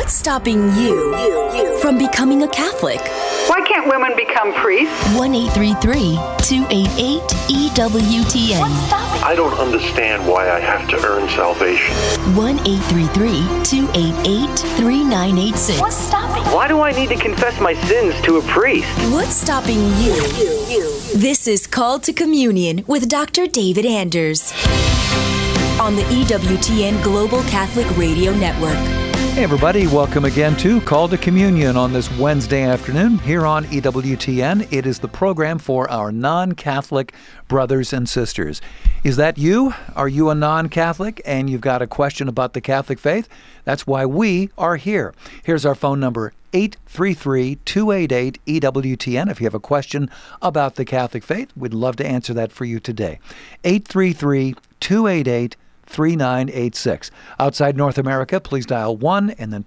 What's stopping you from becoming a Catholic? Why can't women become priests? 1-833-288-EWTN. I don't understand why I have to earn salvation. 1-833-288-3986. What's stopping? Why do I need to confess my sins to a priest? What's stopping you? This is Called to Communion with Dr. David Anders on the EWTN Global Catholic Radio Network. Hey everybody, welcome again to Call to Communion on this Wednesday afternoon here on EWTN. It is the program for our non-Catholic brothers and sisters. Is that you? Are you a non-Catholic and you've got a question about the Catholic faith? That's why we are here. Here's our phone number, 833-288-EWTN. If you have a question about the Catholic faith, we'd love to answer that for you today. 833-288-3986. Outside North America, please dial 1 and then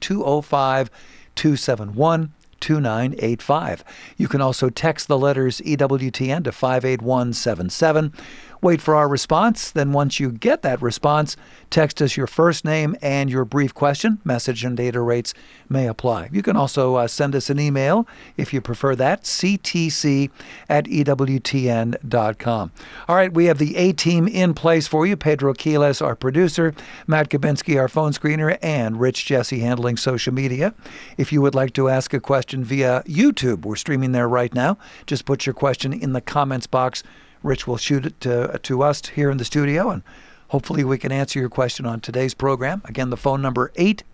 205-271-2985. You can also text the letters EWTN to 58177. Wait for our response. Then once you get that response, text us your first name and your brief question. Message and data rates may apply. You can also send us an email if you prefer that, ctc@ewtn.com. All right, we have the A-team in place for you. Pedro Quiles, our producer, Matt Kabinski, our phone screener, and Rich Jesse handling social media. If you would like to ask a question via YouTube, we're streaming there right now. Just put your question in the comments box. Rich will shoot it to us here in the studio, and hopefully we can answer your question on today's program. Again, the phone number,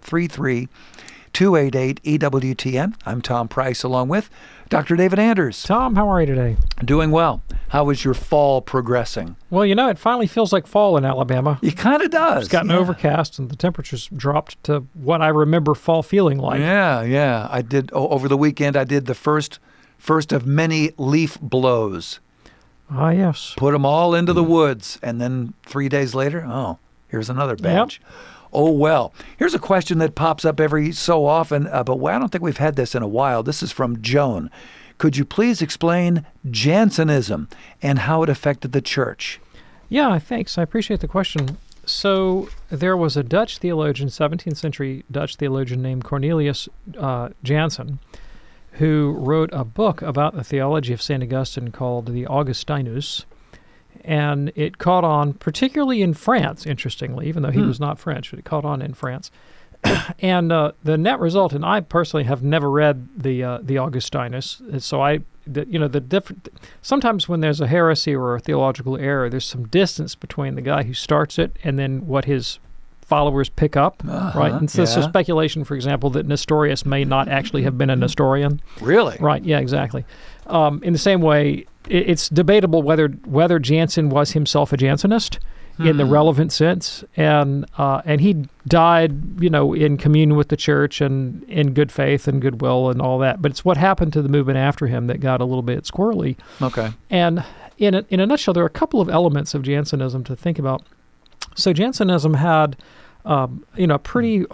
833-288-EWTN. I'm Tom Price, along with Dr. David Anders. Tom, how are you today? Doing well. How is your fall progressing? Well, you know, it finally feels like fall in Alabama. It kind of does. It's gotten overcast, and the temperatures dropped to what I remember fall feeling like. Yeah. I did, over the weekend, I did the first of many leaf blows. Ah, yes. Put them all into the woods, and then 3 days later, here's another batch. Yep. Oh, well. Here's a question that pops up every so often, but I don't think we've had this in a while. This is from Joan. Could you please explain Jansenism and how it affected the church? Yeah, thanks. I appreciate the question. So there was a Dutch theologian, 17th century Dutch theologian named Cornelius Jansen, who wrote a book about the theology of St. Augustine called the Augustinus, and it caught on particularly in France, interestingly, even though he was not French, but it caught on in France. And the net result, and I personally have never read the Augustinus, so sometimes when there's a heresy or a theological error, there's some distance between the guy who starts it and then what his followers pick up, right? And so speculation, for example, that Nestorius may not actually have been a Nestorian. Really? Right, yeah, exactly. In the same way, it's debatable whether Jansen was himself a Jansenist in the relevant sense, and he died, in communion with the church and in good faith and goodwill and all that. But it's what happened to the movement after him that got a little bit squirrely. Okay. And in a nutshell, there are a couple of elements of Jansenism to think about. So Jansenism had, a pretty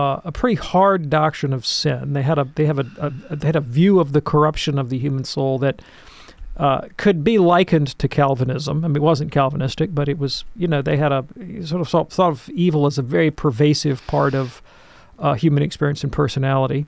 hard doctrine of sin. They had a view of the corruption of the human soul that could be likened to Calvinism. I mean, it wasn't Calvinistic, but it was. They had a sort of thought of evil as a very pervasive part of human experience and personality.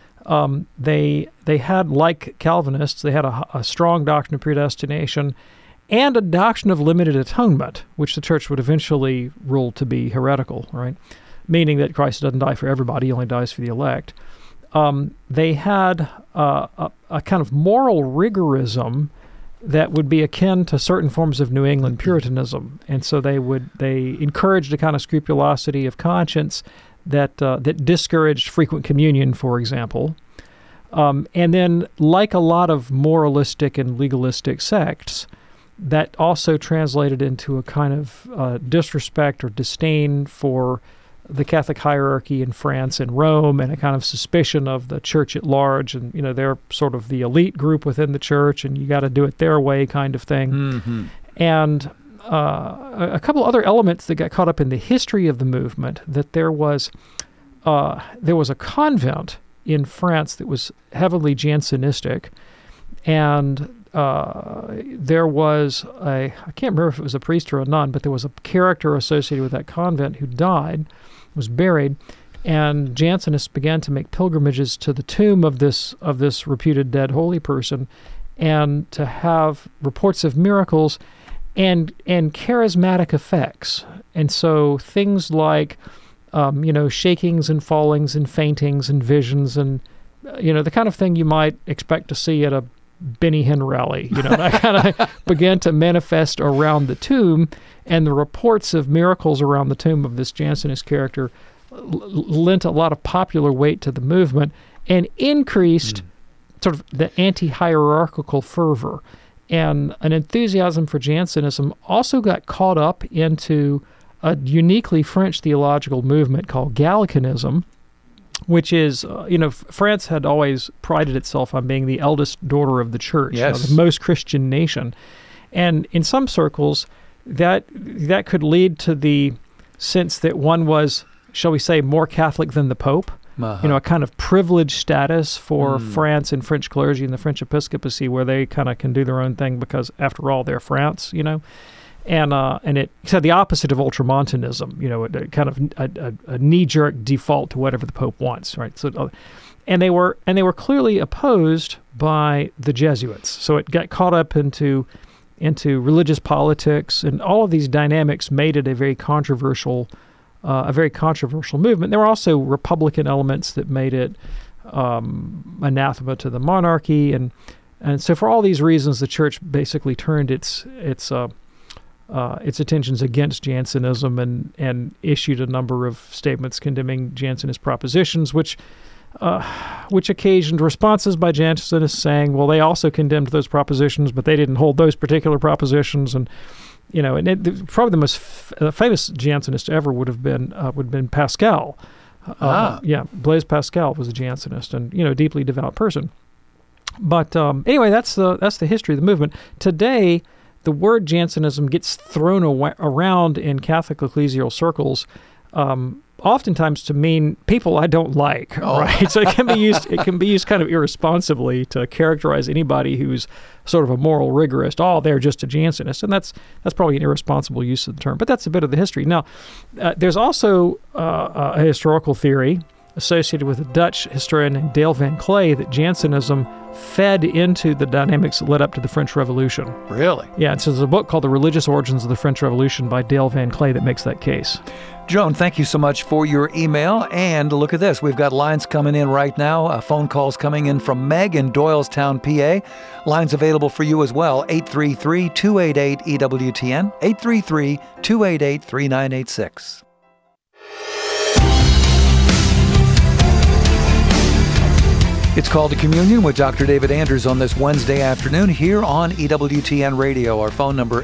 They had, like Calvinists, they had a strong doctrine of predestination and a doctrine of limited atonement, which the church would eventually rule to be heretical, right? Meaning that Christ doesn't die for everybody, he only dies for the elect. They had a kind of moral rigorism that would be akin to certain forms of New England Puritanism. And so they encouraged a kind of scrupulosity of conscience that discouraged frequent communion, for example. And then, like a lot of moralistic and legalistic sects, that also translated into a kind of disrespect or disdain for the Catholic hierarchy in France and Rome, and a kind of suspicion of the church at large. And, they're sort of the elite group within the church, and you got to do it their way kind of thing. Mm-hmm. And a couple other elements that got caught up in the history of the movement, that there was a convent in France that was heavily Jansenistic, and there was I can't remember if it was a priest or a nun, but there was a character associated with that convent who died, was buried, And Jansenists began to make pilgrimages to the tomb of this reputed dead holy person, and to have reports of miracles and charismatic effects. And so things like, shakings and fallings and faintings and visions and, the kind of thing you might expect to see at a Benny Hinn rally, that kind of began to manifest around the tomb. And the reports of miracles around the tomb of this Jansenist character lent a lot of popular weight to the movement and increased sort of the anti-hierarchical fervor. And an enthusiasm for Jansenism also got caught up into a uniquely French theological movement called Gallicanism, which is, France had always prided itself on being the eldest daughter of the church, yes. The most Christian nation. And in some circles, that could lead to the sense that one was, shall we say, more Catholic than the Pope. A kind of privileged status for France and French clergy and the French episcopacy, where they kind of can do their own thing because, after all, they're France, And it said the opposite of ultramontanism, kind of a knee-jerk default to whatever the Pope wants, right? So, and they were clearly opposed by the Jesuits. So it got caught up into religious politics, and all of these dynamics made it a very controversial movement. There were also Republican elements that made it anathema to the monarchy, and so for all these reasons, the church basically turned its attentions against Jansenism and issued a number of statements condemning Jansenist propositions, which occasioned responses by Jansenists saying, well, they also condemned those propositions, but they didn't hold those particular propositions, and probably the most famous Jansenist ever would have been Pascal. Blaise Pascal was a Jansenist and a deeply devout person. But anyway, that's the history of the movement. Today, the word Jansenism gets thrown around in Catholic ecclesial circles, oftentimes to mean people I don't like. Right? So it can be used kind of irresponsibly to characterize anybody who's sort of a moral rigorist. Oh, they're just a Jansenist, and that's probably an irresponsible use of the term. But that's a bit of the history. Now, there's also a historical theory associated with a Dutch historian named Dale Van Clay that Jansenism fed into the dynamics that led up to the French Revolution. Really? Yeah, and so there's a book called The Religious Origins of the French Revolution by Dale Van Clay that makes that case. Joan, thank you so much for your email. And look at this. We've got lines coming in right now, phone calls coming in from Meg in Doylestown, PA. Lines available for you as well, 833-288-EWTN, 833-288-3986. It's Called to Communion with Dr. David Anders on this Wednesday afternoon here on EWTN Radio. Our phone number,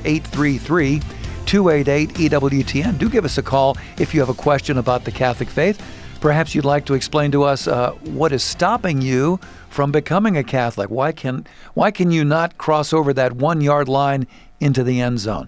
833-288-EWTN. Do give us a call if you have a question about the Catholic faith. Perhaps you'd like to explain to us what is stopping you from becoming a Catholic. Why can you not cross over that 1-yard line into the end zone?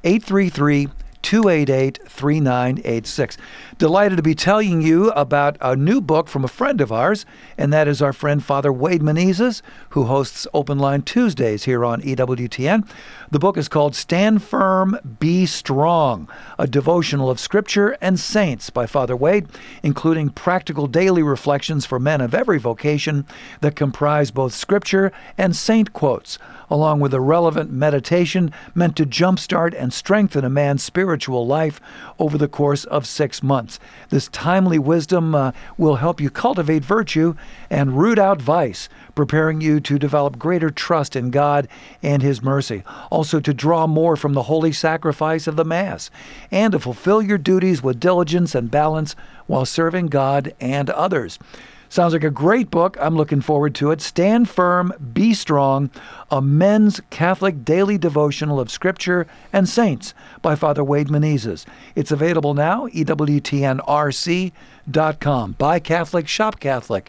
833-288-3986. Delighted to be telling you about a new book from a friend of ours, and that is our friend Father Wade Menezes, who hosts Open Line Tuesdays here on EWTN. The book is called Stand Firm, Be Strong, a devotional of Scripture and saints by Father Wade, including practical daily reflections for men of every vocation that comprise both Scripture and saint quotes, along with a relevant meditation meant to jumpstart and strengthen a man's spiritual life over the course of 6 months. This timely wisdom will help you cultivate virtue and root out vice, preparing you to develop greater trust in God and His mercy, also to draw more from the holy sacrifice of the Mass, and to fulfill your duties with diligence and balance while serving God and others. Sounds like a great book. I'm looking forward to it. Stand Firm, Be Strong, a men's Catholic daily devotional of Scripture and saints by Father Wade Menezes. It's available now, EWTNRC.com. Buy Catholic, shop Catholic,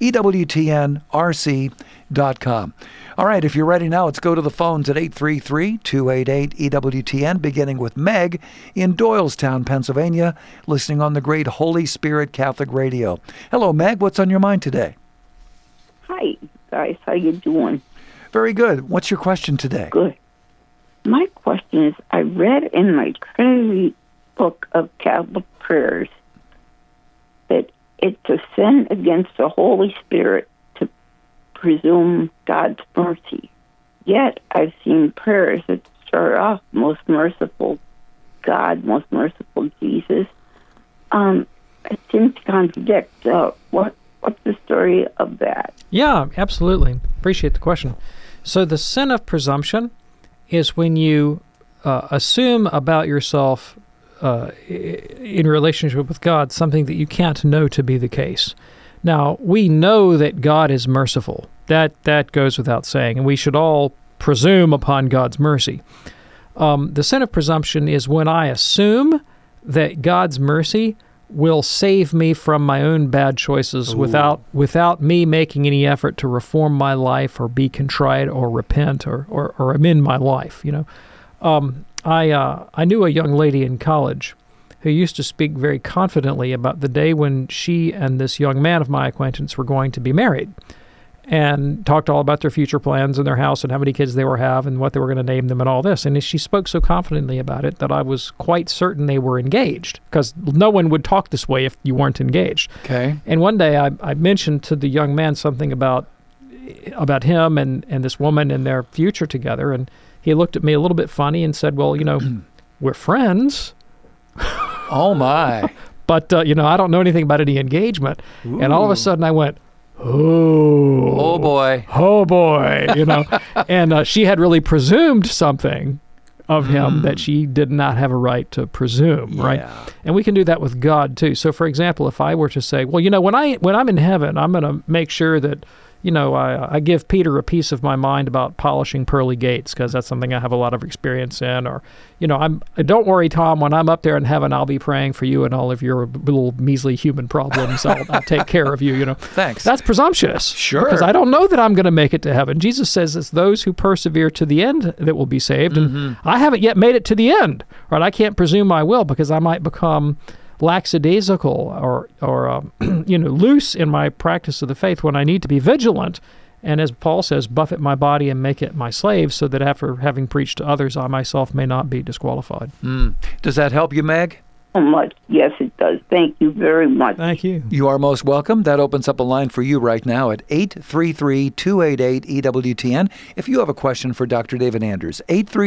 EWTNRC.com. All right, if you're ready now, let's go to the phones at 833-288-EWTN, beginning with Meg in Doylestown, Pennsylvania, listening on the great Holy Spirit Catholic Radio. Hello, Meg. What's on your mind today? Hi, guys. How you doing? Very good. What's your question today? Good. My question is, I read in my Trinity book of Catholic prayers that it's a sin against the Holy Spirit to presume God's mercy. Yet I've seen prayers that start off, most merciful God, most merciful Jesus. It seems to contradict. What's the story of that? Yeah, absolutely. Appreciate the question. So the sin of presumption is when you assume about yourself in relationship with God something that you can't know to be the case. Now, we know that God is merciful. That goes without saying, and we should all presume upon God's mercy. The sin of presumption is when I assume that God's mercy will save me from my own bad choices without me making any effort to reform my life or be contrite or repent or amend my life. I knew a young lady in college who used to speak very confidently about the day when she and this young man of my acquaintance were going to be married, and talked all about their future plans and their house and how many kids they were have and what they were going to name them and all this. And she spoke so confidently about it that I was quite certain they were engaged, because no one would talk this way if you weren't engaged. Okay. And one day I mentioned to the young man something about him and this woman and their future together, and he looked at me a little bit funny and said, well, we're friends. Oh, my. But, I don't know anything about any engagement. Ooh. And all of a sudden I went, oh boy. And she had really presumed something of him that she did not have a right to presume, right? And we can do that with God too. So for example, if I were to say, well, when I'm in heaven, I'm going to make sure that I give Peter a piece of my mind about polishing pearly gates, because that's something I have a lot of experience in. Or, don't worry, Tom, when I'm up there in heaven, I'll be praying for you and all of your little measly human problems. I'll take care of you, Thanks. That's presumptuous. Sure. Because I don't know that I'm going to make it to heaven. Jesus says it's those who persevere to the end that will be saved. And I haven't yet made it to the end, right? I can't presume I will, because I might become lackadaisical or loose in my practice of the faith when I need to be vigilant. And as Paul says, buffet my body and make it my slave, so that after having preached to others, I myself may not be disqualified. Does that help you, Meg? So much. Yes, it does. Thank you very much. Thank you. You are most welcome. That opens up a line for you right now at 833-288-EWTN. If you have a question for Dr. David Anders,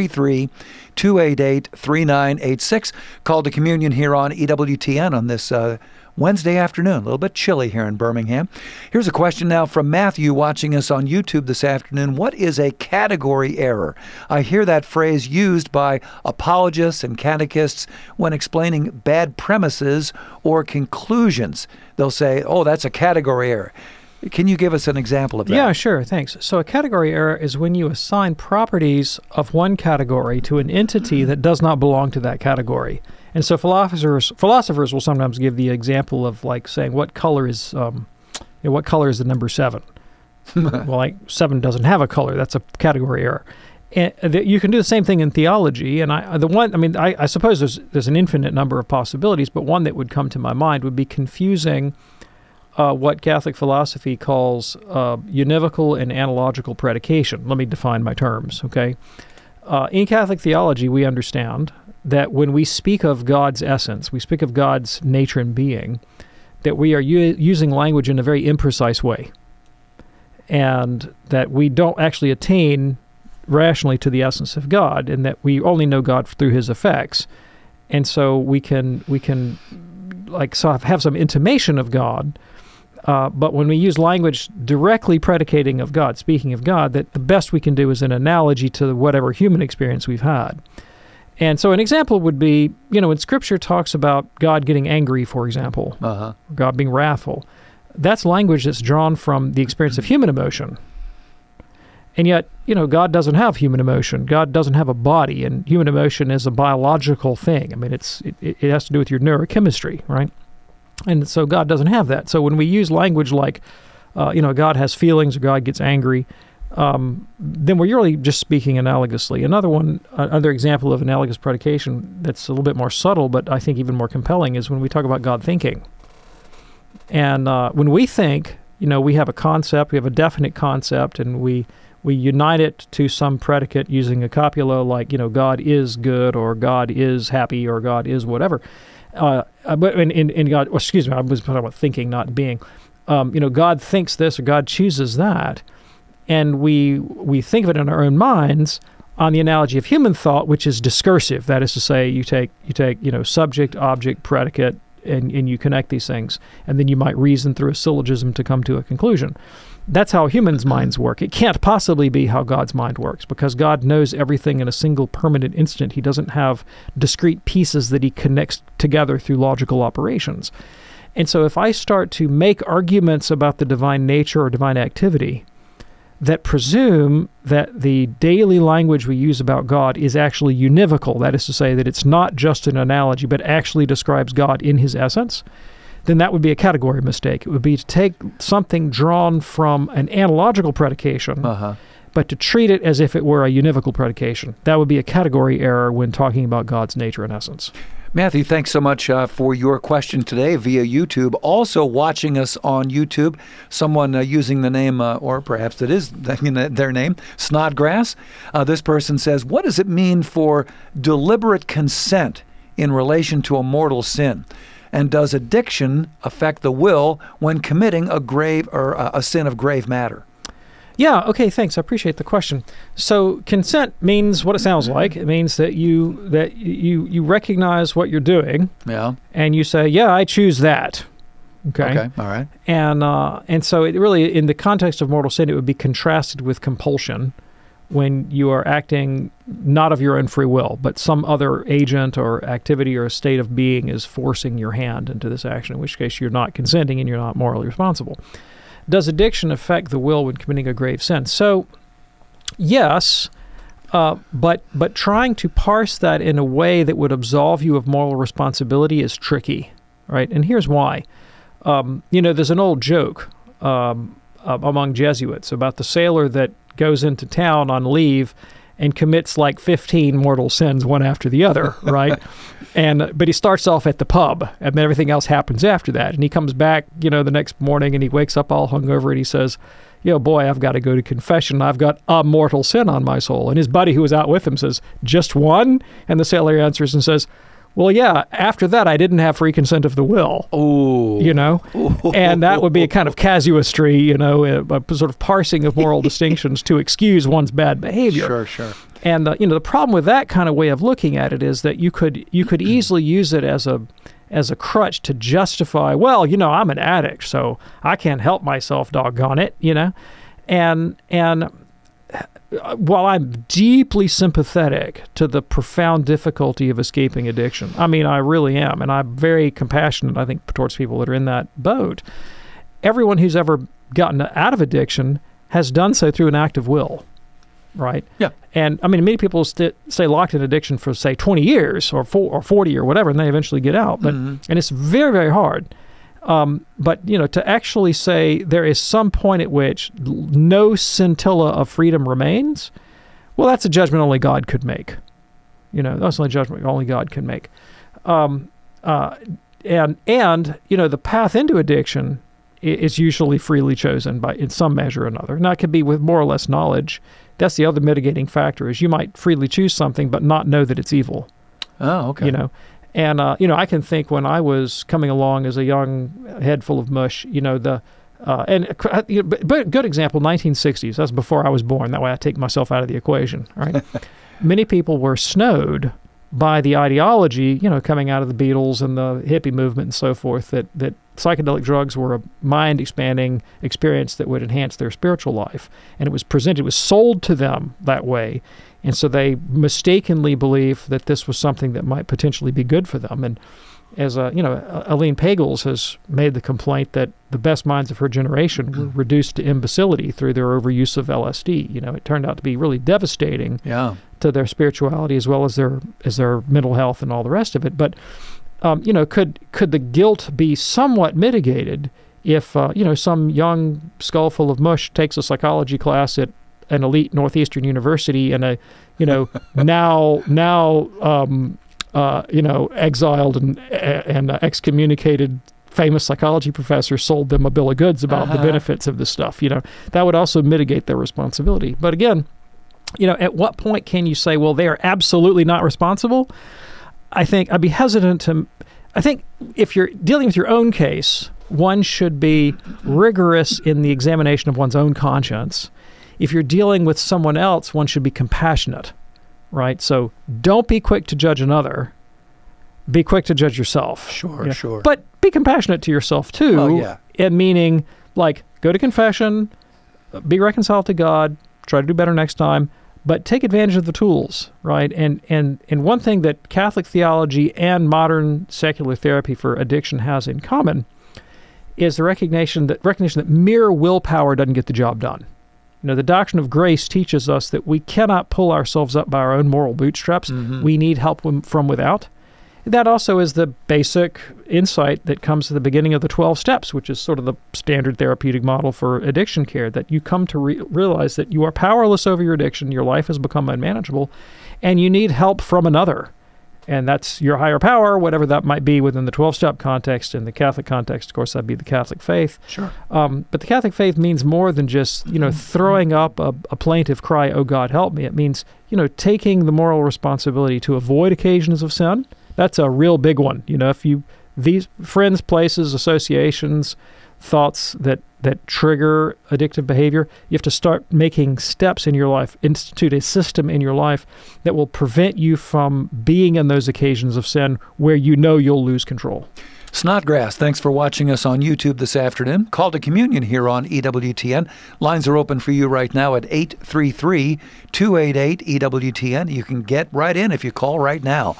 833-288-3986. Call to communion here on EWTN on this Wednesday afternoon. A little bit chilly here in Birmingham. Here's a question now from Matthew watching us on YouTube this afternoon. What is a category error? I hear that phrase used by apologists and catechists when explaining bad premises or conclusions. They'll say, oh, that's a category error. Can you give us an example of that? Yeah, sure. Thanks. So a category error is when you assign properties of one category to an entity that does not belong to that category. And so philosophers will sometimes give the example of saying what color is the number 7? Well, 7 doesn't have a color. That's a category error. And you can do the same thing in theology. And I suppose there's an infinite number of possibilities, but one that would come to my mind would be confusing what Catholic philosophy calls univocal and analogical predication. Let me define my terms, okay? In Catholic theology, we understand that when we speak of God's essence, we speak of God's nature and being, that we are using language in a very imprecise way, and that we don't actually attain rationally to the essence of God, and that we only know God through His effects. And so we can have some intimation of God, but when we use language directly predicating of God, speaking of God, that the best we can do is an analogy to whatever human experience we've had. And so an example would be, when Scripture talks about God getting angry, for example, God being wrathful, that's language that's drawn from the experience of human emotion. And yet, God doesn't have human emotion. God doesn't have a body, and human emotion is a biological thing. I mean, it has to do with your neurochemistry, right? And so God doesn't have that. So when we use language like, God has feelings or God gets angry, then we're really just speaking analogously. Another example of analogous predication that's a little bit more subtle, but I think even more compelling, is when we talk about God thinking. And when we think, we have a concept, we have a definite concept, and we unite it to some predicate using a copula like, God is good, or God is happy, or God is whatever. but in God, excuse me, I was talking about thinking, not being. God thinks this or God chooses that, and we think of it in our own minds on the analogy of human thought, which is discursive. That is to say, you take subject, object, predicate, and you connect these things, and then you might reason through a syllogism to come to a conclusion. That's how humans' minds work. It can't possibly be how God's mind works, because God knows everything in a single permanent instant. He doesn't have discrete pieces that he connects together through logical operations. And so if I start to make arguments about the divine nature or divine activity that presume that the daily language we use about God is actually univocal, that is to say that it's not just an analogy, but actually describes God in his essence, then that would be a category mistake. It would be to take something drawn from an analogical predication, but to treat it as if it were a univocal predication. That would be a category error when talking about God's nature and essence. Matthew, thanks so much for your question today via YouTube. Also watching us on YouTube, someone using the name, or perhaps it is their name, Snodgrass. This person says, what does it mean for deliberate consent in relation to a mortal sin? And does addiction affect the will when committing a grave or a sin of grave matter? Yeah, okay, thanks. I appreciate the question. So consent means what it sounds like. It means that you recognize what you're doing. Yeah. And you say, yeah, I choose that. Okay, all right. And so it really, in the context of mortal sin, it would be contrasted with compulsion, when you are acting not of your own free will, but some other agent or activity or a state of being is forcing your hand into this action, in which case you're not consenting and you're not morally responsible. Does addiction affect the will when committing a grave sin? So, yes, but trying to parse that in a way that would absolve you of moral responsibility is tricky, right? And here's why. There's an old joke among Jesuits about the sailor that goes into town on leave and commits like 15 mortal sins one after the other, right? But he starts off at the pub, and then everything else happens after that. And he comes back, the next morning, and he wakes up all hungover, and he says, boy, I've got to go to confession. I've got a mortal sin on my soul. And his buddy who was out with him says, just one? And the sailor answers and says, well, yeah, after that, I didn't have free consent of the will. Oh. And that would be a kind of casuistry, a sort of parsing of moral distinctions to excuse one's bad behavior. Sure. And, the problem with that kind of way of looking at it is that you could easily use it as a crutch to justify, well, I'm an addict, so I can't help myself, doggone it, And while I'm deeply sympathetic to the profound difficulty of escaping addiction, I mean, I really am, and I'm very compassionate, I think, towards people that are in that boat. Everyone who's ever gotten out of addiction has done so through an act of will, right? Yeah. And, I mean, many people stay locked in addiction for, say, 20 years or 40 or whatever, and they eventually get out. But and it's very, very hard. But, to actually say there is some point at which no scintilla of freedom remains, well, that's a judgment only God could make. That's only judgment only God can make. And the path into addiction is usually freely chosen in some measure or another. Now, it could be with more or less knowledge. That's the other mitigating factor, is you might freely choose something but not know that it's evil. Oh, okay. And, I can think when I was coming along as a young head full of mush, but good example, 1960s. That's before I was born. That way I take myself out of the equation, right? Many people were snowed by the ideology, coming out of the Beatles and the hippie movement and so forth, that psychedelic drugs were a mind-expanding experience that would enhance their spiritual life. And it was sold to them that way. And so they mistakenly believed that this was something that might potentially be good for them. And as Aline Pagels has made the complaint that the best minds of her generation were reduced to imbecility through their overuse of LSD. It turned out to be really devastating to their spirituality as well as their mental health and all the rest of it. But could the guilt be somewhat mitigated if some young skull full of mush takes a psychology class at an elite Northeastern university and a now exiled and excommunicated famous psychology professor sold them a bill of goods about the benefits of this stuff. That would also mitigate their responsibility. But again, at what point can you say, well, they are absolutely not responsible? I think I'd be hesitant to. I think if you're dealing with your own case, one should be rigorous in the examination of one's own conscience. If you're dealing with someone else, one should be compassionate, right? So don't be quick to judge another. Be quick to judge yourself. Sure, sure. But be compassionate to yourself, too. Oh, yeah. Meaning, like, go to confession, be reconciled to God, try to do better next time, but take advantage of the tools, right? And one thing that Catholic theology and modern secular therapy for addiction has in common is the recognition that mere willpower doesn't get the job done. The doctrine of grace teaches us that we cannot pull ourselves up by our own moral bootstraps. Mm-hmm. We need help from without. That also is the basic insight that comes at the beginning of the 12 steps, which is sort of the standard therapeutic model for addiction care, that you come to realize that you are powerless over your addiction, your life has become unmanageable, and you need help from another. And that's your higher power, whatever that might be within the 12-step context. In the Catholic context, of course, that'd be the Catholic faith. Sure. But the Catholic faith means more than just, throwing up a plaintive cry, "Oh, God, help me." It means, taking the moral responsibility to avoid occasions of sin. That's a real big one. These friends, places, associations, thoughts that trigger addictive behavior, you have to start making steps in your life, institute a system in your life that will prevent you from being in those occasions of sin where you'll lose control. Snodgrass, thanks for watching us on YouTube this afternoon. Call to Communion here on EWTN. Lines are open for you right now at 833-288-EWTN. You can get right in if you call right now.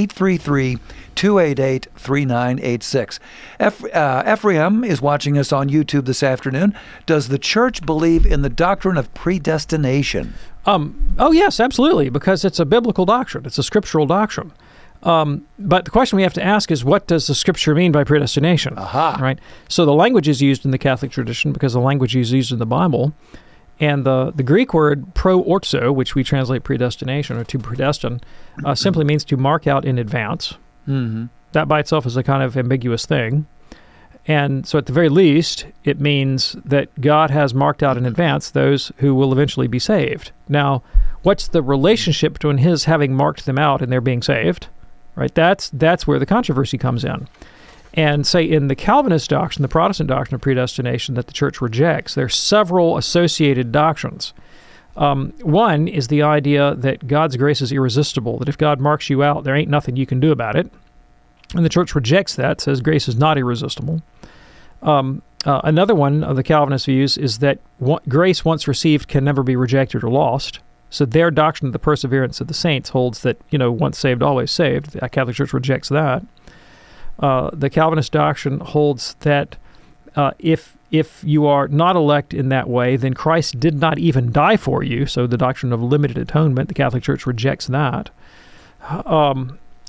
833-288-3986. Ephraim is watching us on YouTube this afternoon. Does the church believe in the doctrine of predestination? Oh, yes, absolutely, because it's a biblical doctrine. It's a scriptural doctrine. But the question we have to ask is, what does the Scripture mean by predestination? Aha. Right? So the language is used in the Catholic tradition because the language is used in the Bible. And the Greek word pro-orzo, which we translate predestination or to predestine, simply means to mark out in advance. Mm-hmm. That by itself is a kind of ambiguous thing. And so at the very least, it means that God has marked out in advance those who will eventually be saved. Now, what's the relationship between his having marked them out and their being saved? Right? That's where the controversy comes in. And say in the Calvinist doctrine, the Protestant doctrine of predestination that the church rejects, there are several associated doctrines. One is the idea that God's grace is irresistible, that if God marks you out, there ain't nothing you can do about it. And the church rejects that, says grace is not irresistible. Another one of the Calvinist views is that grace once received can never be rejected or lost. So their doctrine of the perseverance of the saints holds that, once saved, always saved. The Catholic Church rejects that. The Calvinist doctrine holds that if you are not elect in that way, then Christ did not even die for you. So the doctrine of limited atonement, the Catholic Church rejects that. So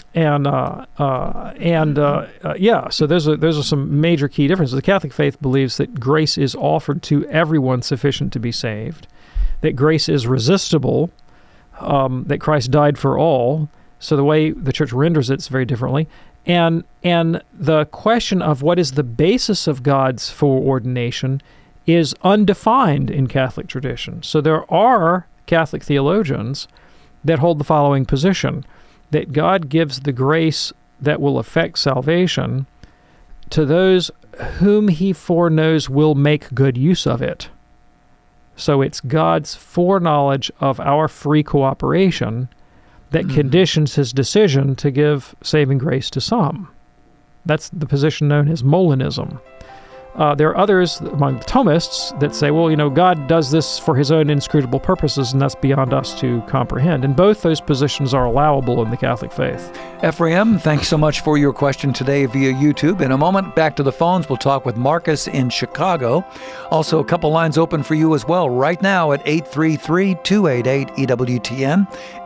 those are some major key differences. The Catholic faith believes that grace is offered to everyone sufficient to be saved, that grace is resistible, that Christ died for all. So the way the church renders it is very differently. And the question of what is the basis of God's foreordination is undefined in Catholic tradition. So there are Catholic theologians that hold the following position, that God gives the grace that will affect salvation to those whom he foreknows will make good use of it. So it's God's foreknowledge of our free cooperation that conditions his decision to give saving grace to some. That's the position known as Molinism. There are others among the Thomists that say, God does this for his own inscrutable purposes, and that's beyond us to comprehend. And both those positions are allowable in the Catholic faith. Ephraim, thanks so much for your question today via YouTube. In a moment, back to the phones, we'll talk with Marcus in Chicago. Also, a couple lines open for you as well right now at 833-288-EWTN,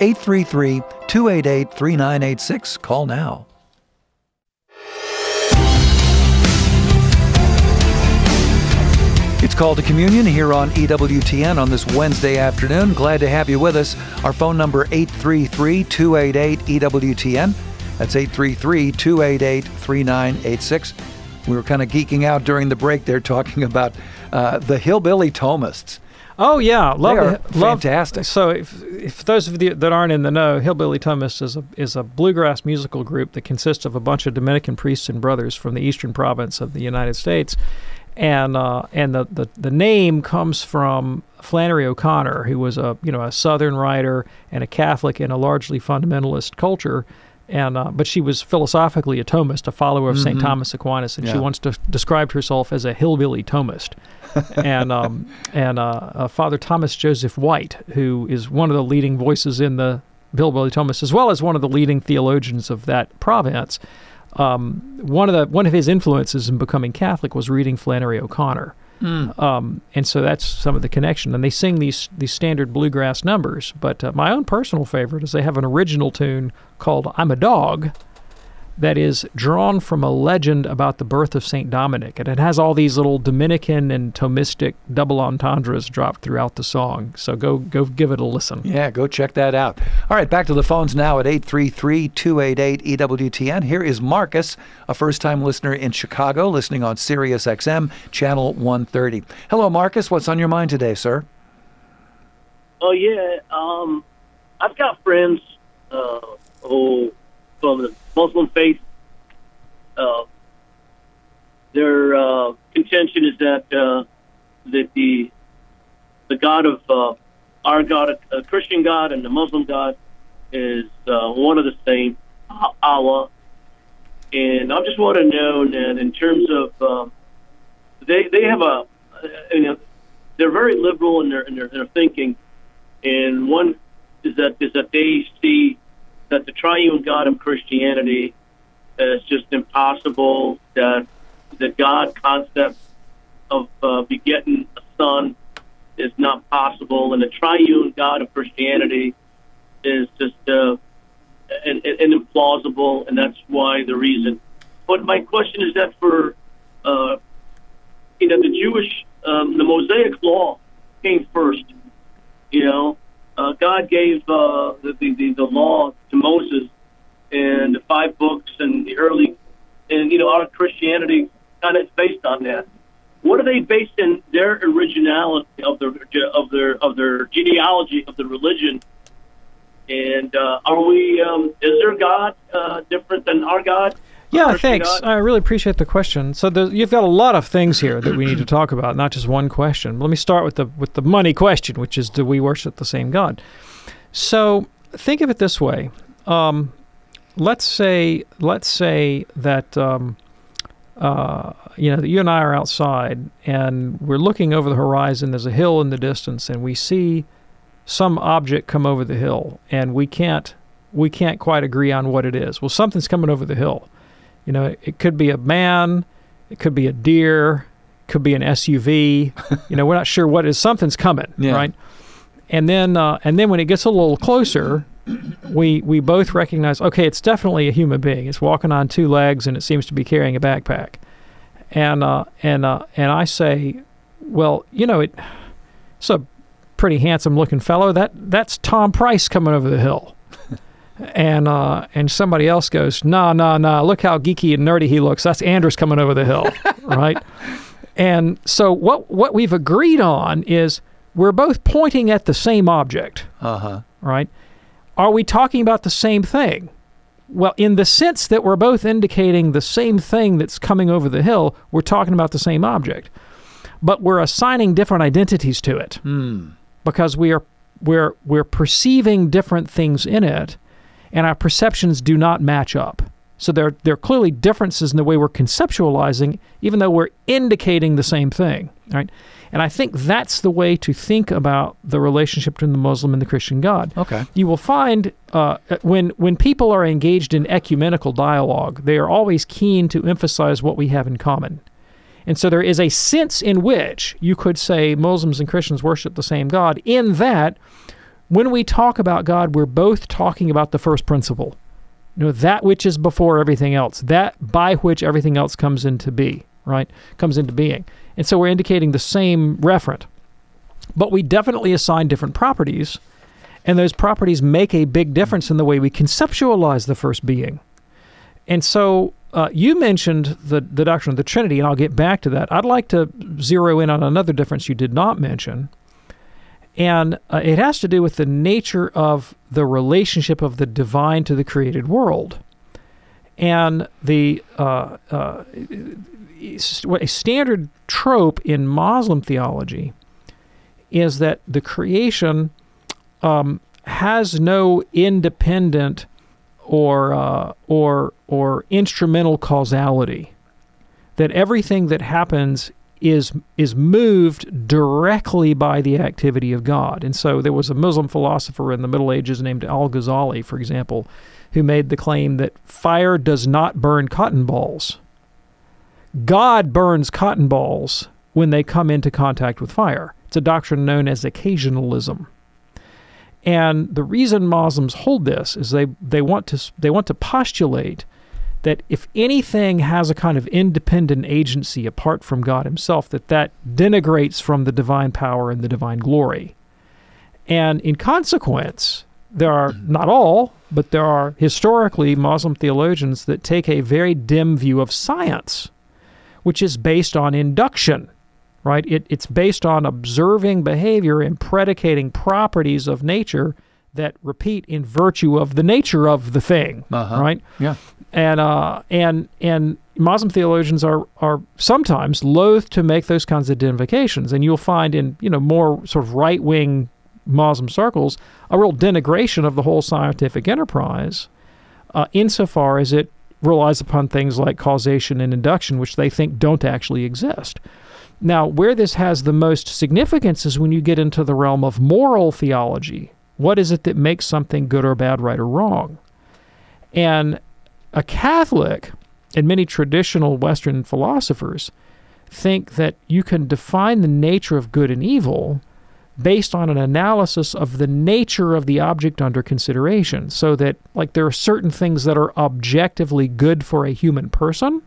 833-288-3986. Call now. It's Call to Communion here on EWTN on this Wednesday afternoon. Glad to have you with us. Our phone number 833-288-EWTN. That's 833-288-3986. We were kind of geeking out during the break there talking about the hillbilly Thomists. Oh yeah, love fantastic. So if those of you that aren't in the know, Hillbilly Thomists is a bluegrass musical group that consists of a bunch of Dominican priests and brothers from the eastern province of the United States, and the name comes from Flannery O'Connor, who was a Southern writer and a Catholic in a largely fundamentalist culture. And but she was philosophically a Thomist, a follower of St. Thomas Aquinas, and she once described herself as a hillbilly Thomist. and Father Thomas Joseph White, who is one of the leading voices in the Hillbilly Thomists, as well as one of the leading theologians of that province, one of his influences in becoming Catholic was reading Flannery O'Connor. And so that's some of the connection. And they sing these standard bluegrass numbers. But my own personal favorite is they have an original tune called I'm a Dog that is drawn from a legend about the birth of St. Dominic. And it has all these little Dominican and Thomistic double entendres dropped throughout the song. So go give it a listen. Yeah, go check that out. All right, back to the phones now at 833-288-EWTN. Here is Marcus, a first-time listener in Chicago, listening on Sirius XM, channel 130. Hello, Marcus. What's on your mind today, sir? Oh, yeah. I've got friends who from the Muslim faith. Their contention is that the God of our God, a Christian God, and the Muslim God is one of the same, Allah. And I just want to know that in terms of they have they're very liberal in their thinking, and one is that they see that the triune God of Christianity is just impossible, that the God concept of begetting a son is not possible, and the triune God of Christianity is just an implausible, and that's why the reason. But my question is that for the Jewish, the Mosaic Law came first, God gave the law to Moses and the 5 books and the early, and our Christianity kind of is based on that. What are they based in their originality of their genealogy of the religion? And are we? Is their God different than our God? Yeah, thanks. God? I really appreciate the question. So you've got a lot of things here that we need to talk about, not just one question. Let me start with the money question, which is, do we worship the same God? So think of it this way. Let's say that you and I are outside and we're looking over the horizon. There's a hill in the distance, and we see some object come over the hill, and we can't quite agree on what it is. Well, something's coming over the hill. It could be a man, it could be a deer, it could be an SUV. We're not sure what it is. Something's coming, right? And then when it gets a little closer, we both recognize, okay, it's definitely a human being. It's walking on 2 legs, and it seems to be carrying a backpack. And I say, well, it's a pretty handsome-looking fellow. That's Tom Price coming over the hill. And somebody else goes, nah, look how geeky and nerdy he looks. That's Anders coming over the hill, right? And so what we've agreed on is we're both pointing at the same object, right? Are we talking about the same thing? Well, in the sense that we're both indicating the same thing that's coming over the hill, we're talking about the same object. But we're assigning different identities to it because we're perceiving different things in it, and our perceptions do not match up. So there are clearly differences in the way we're conceptualizing, even though we're indicating the same thing, right? And I think that's the way to think about the relationship between the Muslim and the Christian God. Okay. You will find when people are engaged in ecumenical dialogue, they are always keen to emphasize what we have in common. And so there is a sense in which you could say Muslims and Christians worship the same God, in that when we talk about God, we're both talking about the first principle. That which is before everything else, that by which everything else comes into being, right? Comes into being. And so we're indicating the same referent. But we definitely assign different properties, and those properties make a big difference in the way we conceptualize the first being. And so you mentioned the doctrine of the Trinity, and I'll get back to that. I'd like to zero in on another difference you did not mention, And it has to do with the nature of the relationship of the divine to the created world. And a standard trope in Muslim theology is that the creation has no independent or instrumental causality. That everything that happens is moved directly by the activity of God. And so there was a Muslim philosopher in the Middle Ages named Al-Ghazali, for example, who made the claim that fire does not burn cotton balls. God burns cotton balls when they come into contact with fire. It's a doctrine known as occasionalism. And the reason Muslims hold this is they want to postulate that if anything has a kind of independent agency apart from God himself, that denigrates from the divine power and the divine glory. And in consequence, there are, not all, but there are historically Muslim theologians that take a very dim view of science, which is based on induction, right? It's based on observing behavior and predicating properties of nature that repeat in virtue of the nature of the thing, right? Yeah. And Muslim theologians are sometimes loath to make those kinds of identifications, and you'll find in more sort of right-wing Muslim circles a real denigration of the whole scientific enterprise, insofar as it relies upon things like causation and induction, which they think don't actually exist. Now, where this has the most significance is when you get into the realm of moral theology. What is it that makes something good or bad, right or wrong? And a Catholic and many traditional Western philosophers think that you can define the nature of good and evil based on an analysis of the nature of the object under consideration, so that there are certain things that are objectively good for a human person,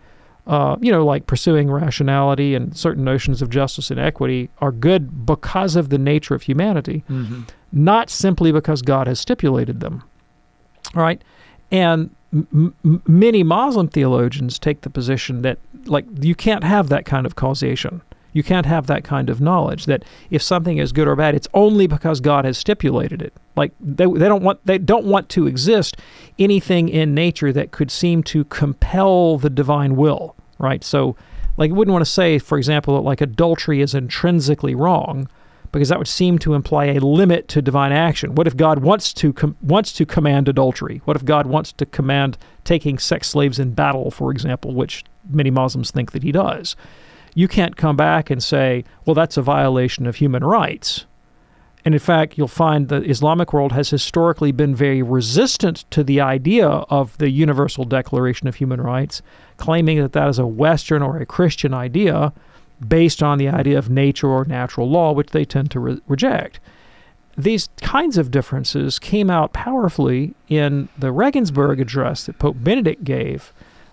like pursuing rationality and certain notions of justice and equity are good because of the nature of humanity, not simply because God has stipulated them. All right? And many Muslim theologians take the position that, you can't have that kind of causation. You can't have that kind of knowledge, that if something is good or bad, it's only because God has stipulated it. They don't want to exist anything in nature that could seem to compel the divine will, right? So, you wouldn't want to say, for example, that adultery is intrinsically wrong, because that would seem to imply a limit to divine action. What if God wants to command adultery? What if God wants to command taking sex slaves in battle, for example, which many Muslims think that he does? You can't come back and say, well, that's a violation of human rights. And in fact, you'll find the Islamic world has historically been very resistant to the idea of the Universal Declaration of Human Rights, claiming that that is a Western or a Christian idea based on the idea of nature or natural law, which they tend to reject. These kinds of differences came out powerfully in the Regensburg address that Pope Benedict gave,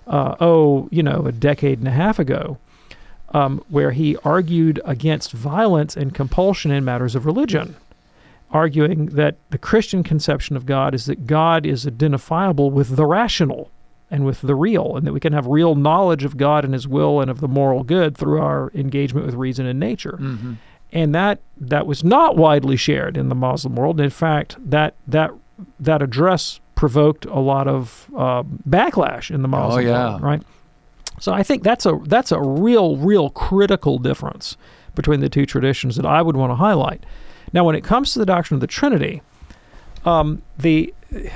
a decade and a half ago, where he argued against violence and compulsion in matters of religion, arguing that the Christian conception of God is that God is identifiable with the rational and with the real, and that we can have real knowledge of God and his will and of the moral good through our engagement with reason and nature. Mm-hmm. And that was not widely shared in the Muslim world. In fact, that address provoked a lot of backlash in the Muslim world, right? So I think that's a real critical difference between the two traditions that I would want to highlight. Now, when it comes to the doctrine of the Trinity, the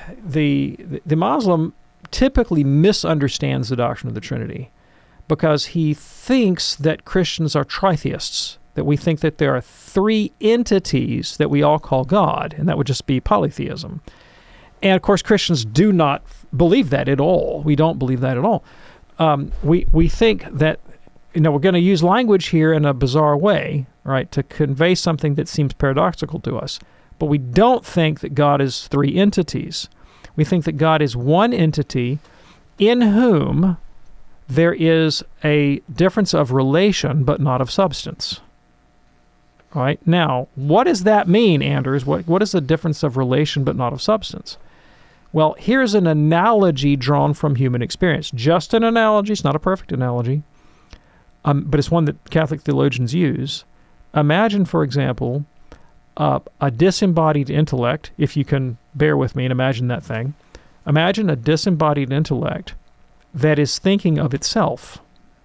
Muslim typically misunderstands the doctrine of the Trinity because he thinks that Christians are tritheists, that we think that there are three entities that we all call God, and that would just be polytheism. And of course, Christians do not believe that at all. We don't believe that at all. We think that, we're going to use language here in a bizarre way, right, to convey something that seems paradoxical to us. But we don't think that God is three entities. We think that God is one entity in whom there is a difference of relation but not of substance. All right? Now, what does that mean, Anders? What is the difference of relation but not of substance? Well, here's an analogy drawn from human experience. Just an analogy. It's not a perfect analogy, but it's one that Catholic theologians use. Imagine, for example, a disembodied intellect, if you can bear with me and imagine that thing. Imagine a disembodied intellect that is thinking of itself.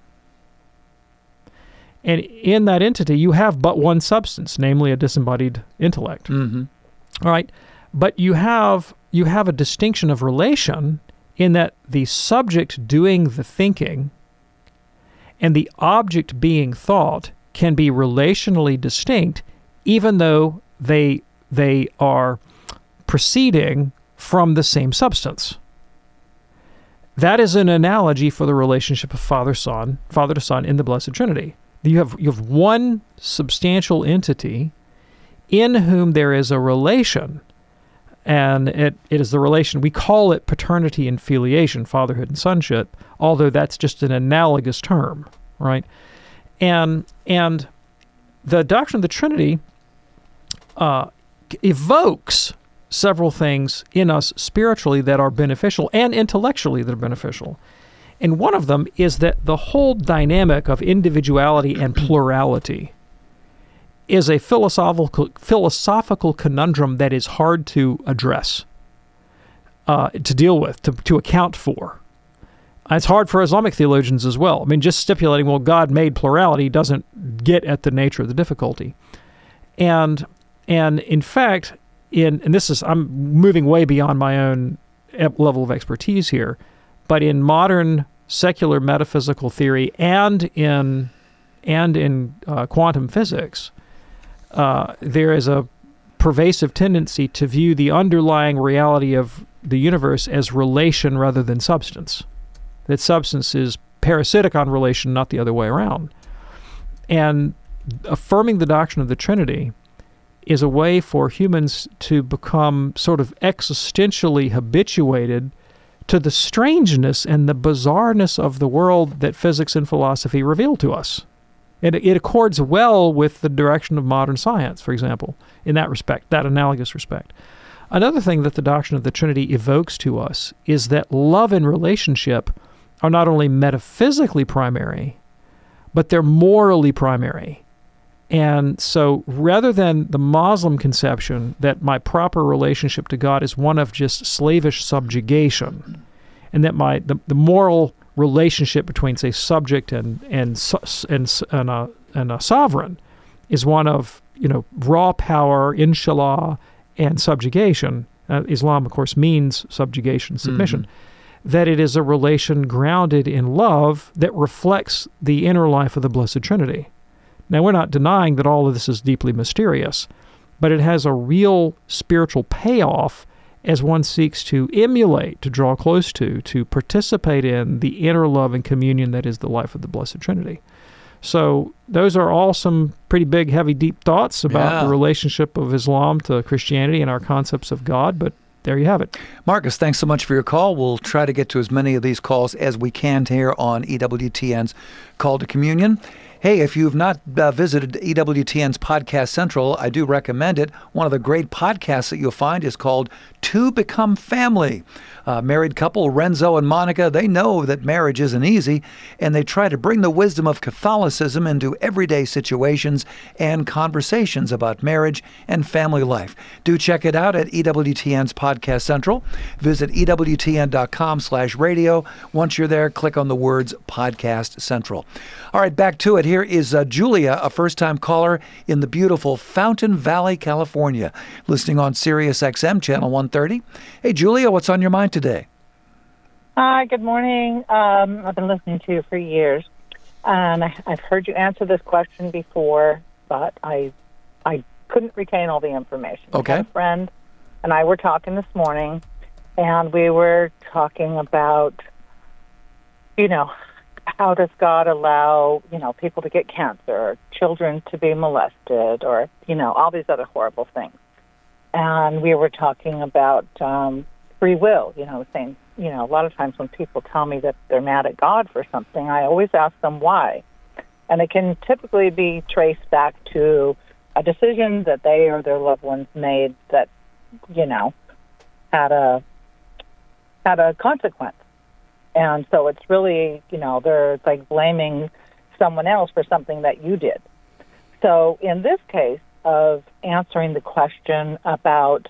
And in that entity, you have but one substance, namely a disembodied intellect. Mm-hmm. All right? But you have a distinction of relation in that the subject doing the thinking and the object being thought can be relationally distinct, even though they are proceeding from the same substance. That is an analogy for the relationship of Father to Son in the Blessed Trinity. You have one substantial entity in whom there is a relation, and it is the relation, we call it paternity and filiation, fatherhood and sonship, although that's just an analogous term, right? And the doctrine of the Trinity evokes several things in us spiritually that are beneficial and intellectually that are beneficial. And one of them is that the whole dynamic of individuality and plurality is a philosophical conundrum that is hard to address, to deal with, to account for. It's hard for Islamic theologians as well. I mean, just stipulating, well, God made plurality doesn't get at the nature of the difficulty. And in fact, and this is, I'm moving way beyond my own level of expertise here, but in modern secular metaphysical theory and in quantum physics, there is a pervasive tendency to view the underlying reality of the universe as relation rather than substance. That substance is parasitic on relation, not the other way around. And affirming the doctrine of the Trinity is a way for humans to become sort of existentially habituated to the strangeness and the bizarreness of the world that physics and philosophy reveal to us. It accords well with the direction of modern science, for example, in that respect, that analogous respect. Another thing that the doctrine of the Trinity evokes to us is that love and relationship are not only metaphysically primary, but they're morally primary. And so rather than the Muslim conception that my proper relationship to God is one of just slavish subjugation, and that the moral relationship between, say, subject and a sovereign is one of, raw power, inshallah, and subjugation. Islam, of course, means subjugation, submission. Mm-hmm. That it is a relation grounded in love that reflects the inner life of the Blessed Trinity. Now, we're not denying that all of this is deeply mysterious, but it has a real spiritual payoff as one seeks to emulate, to draw close to participate in the inner love and communion that is the life of the Blessed Trinity. So those are all some pretty big, heavy, deep thoughts about the relationship of Islam to Christianity and our concepts of God, but there you have it. Marcus, thanks so much for your call. We'll try to get to as many of these calls as we can here on EWTN's Call to Communion. Hey, if you've not visited EWTN's Podcast Central, I do recommend it. One of the great podcasts that you'll find is called Two Become Family. Married couple, Renzo and Monica, they know that marriage isn't easy, and they try to bring the wisdom of Catholicism into everyday situations and conversations about marriage and family life. Do check it out at EWTN's Podcast Central. Visit EWTN.com/radio. Once you're there, click on the words Podcast Central. All right, back to it. Here is Julia, a first-time caller in the beautiful Fountain Valley, California, listening on Sirius XM, Channel 130. Hey, Julia, what's on your mind today? Hi, good morning. I've been listening to you for years, and I've heard you answer this question before, but I couldn't retain all the information. Okay. I had a friend and I were talking this morning, and we were talking about, how does God allow, people to get cancer, or children to be molested, or, all these other horrible things. And we were talking about free will, saying, a lot of times when people tell me that they're mad at God for something, I always ask them why. And it can typically be traced back to a decision that they or their loved ones made that, had a consequence. And so it's really, it's like blaming someone else for something that you did. So in this case, of answering the question about,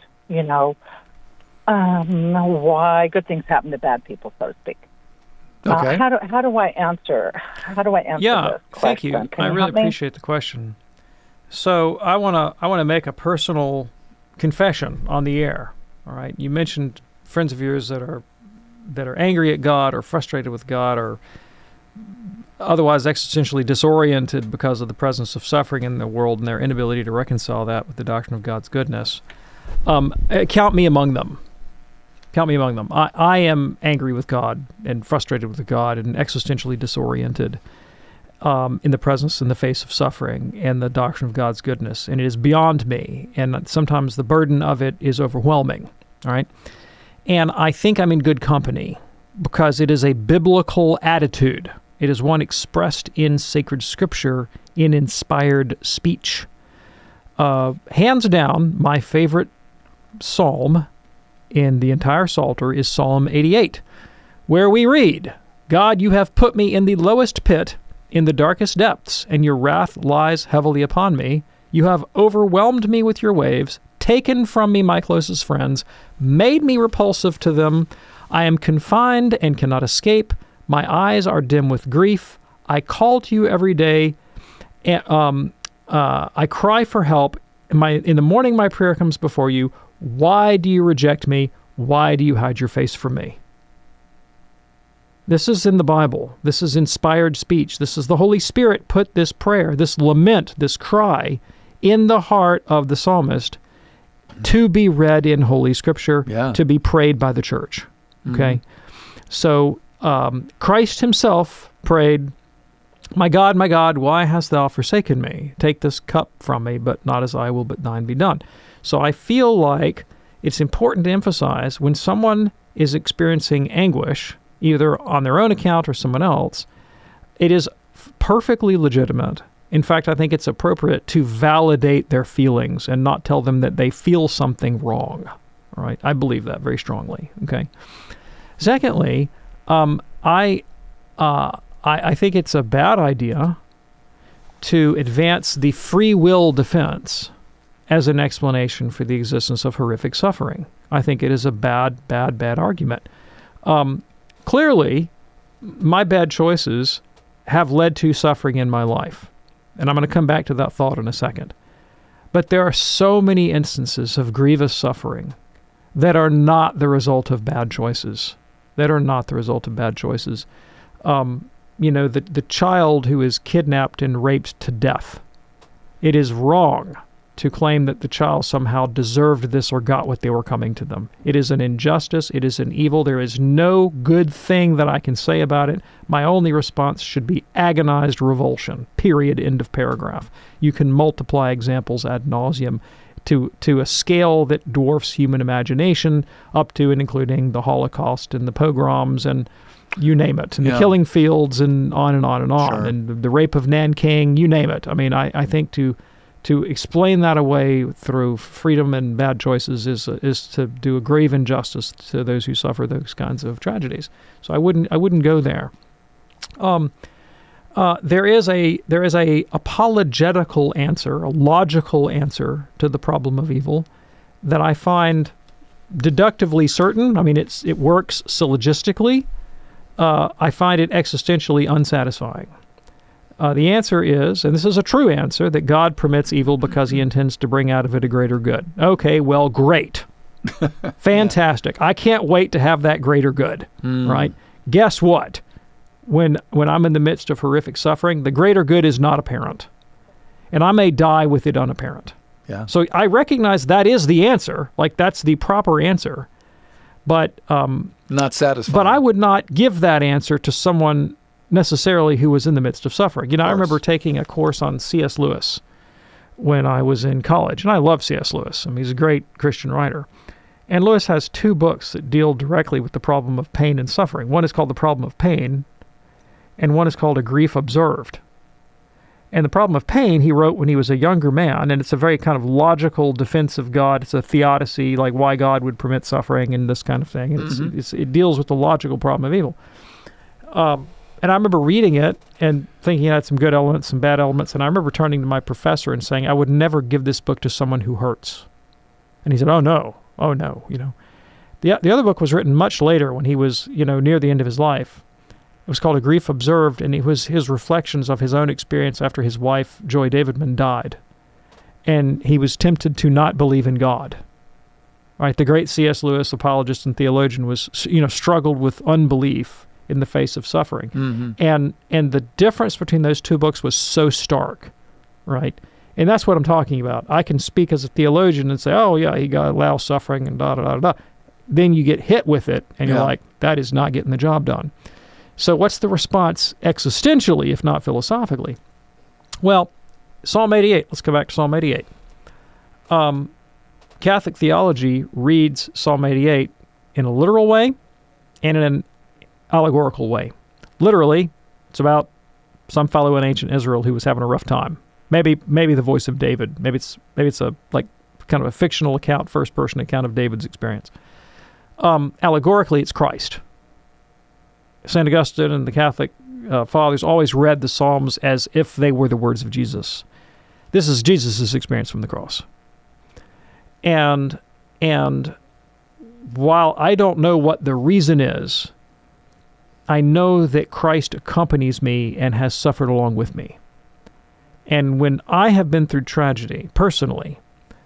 why good things happen to bad people, so to speak. Okay. How do I answer? Yeah, this question? thank you. I really appreciate the question. So I want to make a personal confession on the air. All right, you mentioned friends of yours that are angry at God or frustrated with God or otherwise existentially disoriented because of the presence of suffering in the world and their inability to reconcile that with the doctrine of God's goodness. Count me among them. Count me among them. I am angry with God and frustrated with God and existentially disoriented in the presence, in the face of suffering and the doctrine of God's goodness. And it is beyond me. And sometimes the burden of it is overwhelming. All right? And I think I'm in good company because it is a biblical attitude. It is one expressed in sacred scripture in inspired speech. Hands down, my favorite psalm in the entire Psalter is Psalm 88, where we read, God, you have put me in the lowest pit, in the darkest depths, and your wrath lies heavily upon me. You have overwhelmed me with your waves, taken from me my closest friends, made me repulsive to them. I am confined and cannot escape. My eyes are dim with grief. I call to you every day. I cry for help. In the morning my prayer comes before you. Why do you reject me? Why do you hide your face from me? This is in the Bible. This is inspired speech. This is the Holy Spirit put this prayer, this lament, this cry in the heart of the psalmist to be read in Holy Scripture, to be prayed by the church. Okay? So Christ himself prayed, my God, why hast thou forsaken me? Take this cup from me, but not as I will, but thine be done. So I feel like it's important to emphasize when someone is experiencing anguish, either on their own account or someone else, it is perfectly legitimate. In fact, I think it's appropriate to validate their feelings and not tell them that they feel something wrong. All right? I believe that very strongly. Okay. Secondly, I think it's a bad idea to advance the free will defense as an explanation for the existence of horrific suffering. I think it is a bad argument. Clearly, my bad choices have led to suffering in my life. And I'm going to come back to that thought in a second. But there are so many instances of grievous suffering that are not the result of bad choices. The child who is kidnapped and raped to death. It is wrong to claim that the child somehow deserved this or got what they were coming to them. It is an injustice. It is an evil. There is no good thing that I can say about it. My only response should be agonized revulsion, period, end of paragraph. You can multiply examples ad nauseum to a scale that dwarfs human imagination, up to and including the Holocaust and the pogroms and you name it, and the killing fields and on and on and on, Sure. and the rape of Nanking, you name it. I mean, I think to explain that away through freedom and bad choices is to do a grave injustice to those who suffer those kinds of tragedies. So I wouldn't go there. There is a apologetical answer, a logical answer to the problem of evil that I find deductively certain. I mean, it works syllogistically. I find it existentially unsatisfying. The answer is, and this is a true answer, that God permits evil because he intends to bring out of it a greater good. Okay, well, great. Fantastic. I can't wait to have that greater good, right? Guess what? When I'm in the midst of horrific suffering, the greater good is not apparent. And I may die with it unapparent. Yeah. So I recognize that is the answer, like that's the proper answer, but not satisfying. But I would not give that answer to someone necessarily who was in the midst of suffering. I remember taking a course on C.S. Lewis when I was in college, and I love C.S. Lewis. I mean, he's a great Christian writer. And Lewis has 2 books that deal directly with the problem of pain and suffering. One is called The Problem of Pain, and one is called A Grief Observed. And The Problem of Pain he wrote when he was a younger man, and it's a very kind of logical defense of God. It's a theodicy, like why God would permit suffering and this kind of thing. And it deals with the logical problem of evil. I remember reading it and thinking it had some good elements, some bad elements. And I remember turning to my professor and saying, I would never give this book to someone who hurts. And he said, oh no. The other book was written much later when he was, near the end of his life. It was called A Grief Observed, and it was his reflections of his own experience after his wife, Joy Davidman, died. And he was tempted to not believe in God. Right? The great C.S. Lewis, apologist and theologian, was, struggled with unbelief in the face of suffering. Mm-hmm. And the difference between those two books was so stark, right? And that's what I'm talking about. I can speak as a theologian and say, oh, yeah, he got allow suffering and da-da-da-da. Then you get hit with it, and you're like, that is not getting the job done. So what's the response existentially, if not philosophically? Well, Psalm 88. Let's go back to Psalm 88. Catholic theology reads Psalm 88 in a literal way and in an allegorical way. Literally, it's about some fellow in ancient Israel who was having a rough time. Maybe the voice of David. Maybe it's a kind of a fictional account, first person account of David's experience. Allegorically, it's Christ. St. Augustine and the Catholic fathers always read the Psalms as if they were the words of Jesus. This is Jesus' experience from the cross. And while I don't know what the reason is, I know that Christ accompanies me and has suffered along with me. And when I have been through tragedy, personally,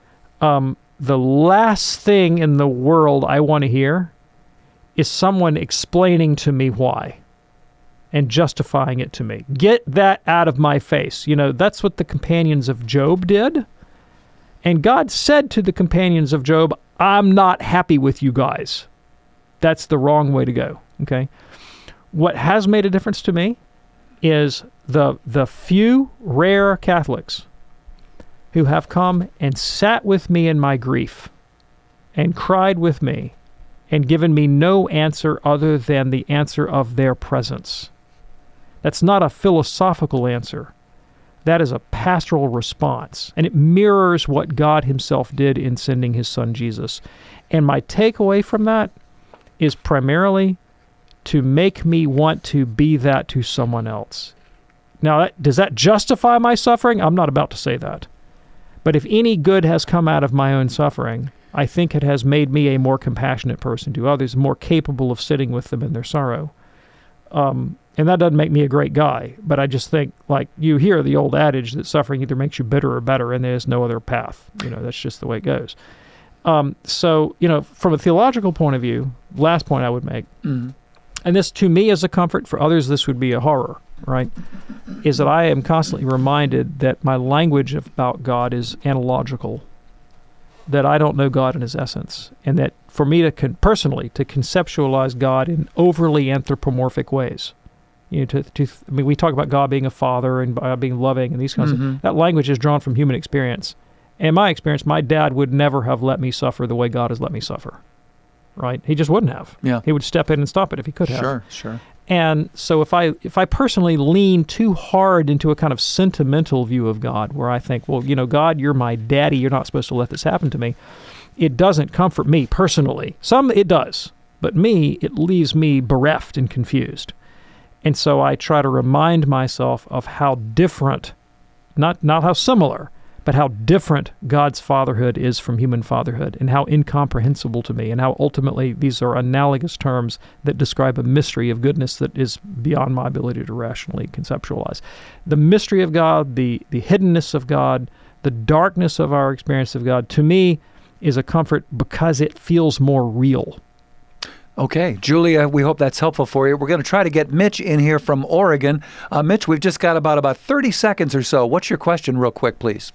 the last thing in the world I want to hear is someone explaining to me why and justifying it to me. Get that out of my face. That's what the companions of Job did. And God said to the companions of Job, I'm not happy with you guys. That's the wrong way to go, okay? What has made a difference to me is the few rare Catholics who have come and sat with me in my grief and cried with me and given me no answer other than the answer of their presence. That's not a philosophical answer. That is a pastoral response, and it mirrors what God himself did in sending his son Jesus. And my takeaway from that is primarily to make me want to be that to someone else. Now, does that justify my suffering? I'm not about to say that. But if any good has come out of my own suffering, I think it has made me a more compassionate person to others, more capable of sitting with them in their sorrow. And that doesn't make me a great guy, but I just think, you hear the old adage that suffering either makes you bitter or better, and there's no other path. That's just the way it goes. So, from a theological point of view, last point I would make, and this to me is a comfort, for others this would be a horror, right, is that I am constantly reminded that my language about God is analogical, that I don't know God in his essence, and that for me to personally to conceptualize God in overly anthropomorphic ways, we talk about God being a father and being loving and these kinds of things. That language is drawn from human experience. And in my experience, my dad would never have let me suffer the way God has let me suffer, right? He just wouldn't have. Yeah. He would step in and stop it if he could have. Sure. And so if I personally lean too hard into a kind of sentimental view of God, where I think, well, God, you're my daddy, you're not supposed to let this happen to me, it doesn't comfort me personally. Some it does, but me, it leaves me bereft and confused. And so I try to remind myself of how different, not how similar, but how different God's fatherhood is from human fatherhood, and how incomprehensible to me, and how ultimately these are analogous terms that describe a mystery of goodness that is beyond my ability to rationally conceptualize. The mystery of God, the hiddenness of God, the darkness of our experience of God, to me, is a comfort because it feels more real. Okay, Julia, we hope that's helpful for you. We're going to try to get Mitch in here from Oregon. Mitch, we've just got about 30 seconds or so. What's your question real quick, please?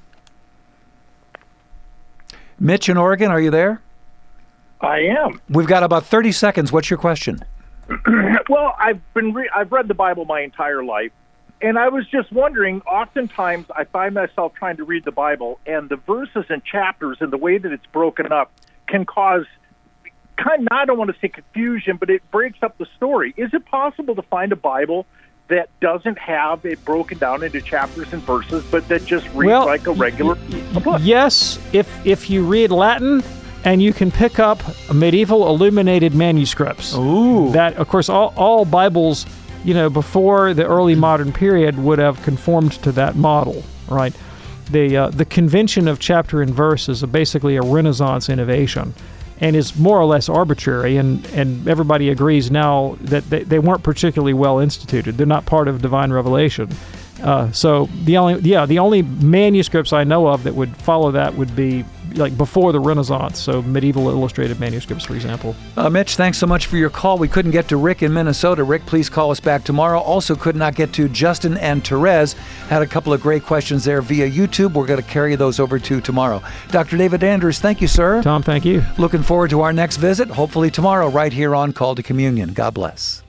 Mitch in Oregon, are you there? I am. We've got about 30 seconds. What's your question? Well, I've read the Bible my entire life, and I was just wondering, oftentimes I find myself trying to read the Bible, and the verses and chapters and the way that it's broken up can cause I don't want to say confusion, but it breaks up the story. Is it possible to find a Bible that doesn't have it broken down into chapters and verses, but that just reads like a regular book? Yes, if you read Latin, and you can pick up medieval illuminated manuscripts. Ooh. That, of course, all Bibles, before the early modern period would have conformed to that model, right? The convention of chapter and verse is basically a Renaissance innovation, and is more or less arbitrary, and everybody agrees now that they weren't particularly well instituted. They're not part of divine revelation. So the only manuscripts I know of that would follow that would be like before the Renaissance, so medieval illustrated manuscripts, for example. Mitch, thanks so much for your call. We couldn't get to Rick in Minnesota. Rick, please call us back tomorrow. Also could not get to Justin and Therese. Had a couple of great questions there via YouTube. We're going to carry those over to tomorrow. Dr. David Anders, thank you, sir. Tom, thank you. Looking forward to our next visit, hopefully tomorrow, right here on Call to Communion. God bless.